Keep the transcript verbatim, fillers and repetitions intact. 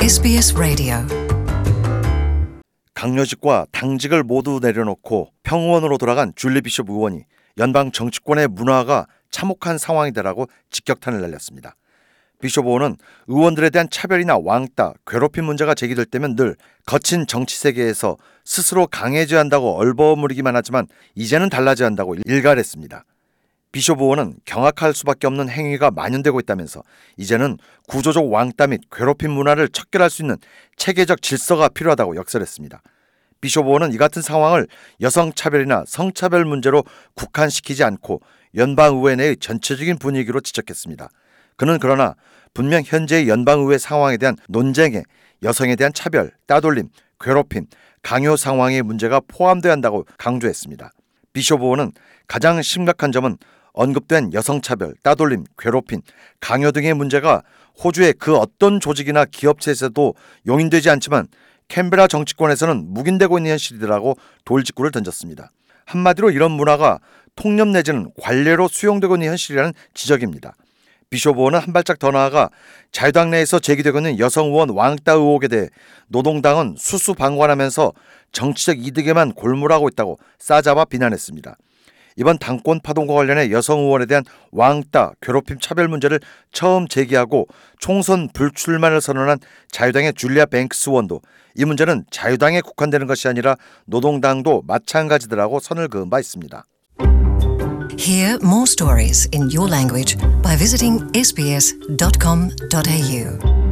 에스비에스 라디오. 강요직과 당직을 모두 내려놓고 평원으로 돌아간 줄리 비숍 의원이 연방 정치권의 문화가 참혹한 상황이다라고 직격탄을 날렸습니다. 비숍 의원은 의원들에 대한 차별이나 왕따, 괴롭힘 문제가 제기될 때면 늘 거친 정치 세계에서 스스로 강해져야 한다고 얼버무리기만 하지만 이제는 달라져야 한다고 일갈했습니다. 비숍 의원은 경악할 수밖에 없는 행위가 만연되고 있다면서 이제는 구조적 왕따 및 괴롭힘 문화를 척결할 수 있는 체계적 질서가 필요하다고 역설했습니다. 비숍 의원은 이 같은 상황을 여성차별이나 성차별 문제로 국한시키지 않고 연방의회 내의 전체적인 분위기로 지적했습니다. 그는 그러나 분명 현재의 연방의회 상황에 대한 논쟁에 여성에 대한 차별, 따돌림, 괴롭힘, 강요 상황의 문제가 포함돼야 한다고 강조했습니다. 비숍 의원은 가장 심각한 점은 언급된 여성차별, 따돌림, 괴롭힘, 강요 등의 문제가 호주의 그 어떤 조직이나 기업체에서도 용인되지 않지만 캔베라 정치권에서는 묵인되고 있는 현실이라고 돌직구를 던졌습니다. 한마디로 이런 문화가 통념 내지는 관례로 수용되고 있는 현실이라는 지적입니다. 비숍 의원은 한 발짝 더 나아가 자유당 내에서 제기되고 있는 여성 의원 왕따 의혹에 대해 노동당은 수수방관하면서 정치적 이득에만 골몰하고 있다고 싸잡아 비난했습니다. 이번 당권 파동과 관련해 여성 의원에 대한 왕따, 괴롭힘, 차별 문제를 처음 제기하고 총선 불출마를 선언한 자유당의 줄리아 뱅크스 의원도 이 문제는 자유당에 국한되는 것이 아니라 노동당도 마찬가지더라고 선을 그은 바 있습니다. Hear more stories in your language by visiting 에스비에스 닷 컴 닷 에이유.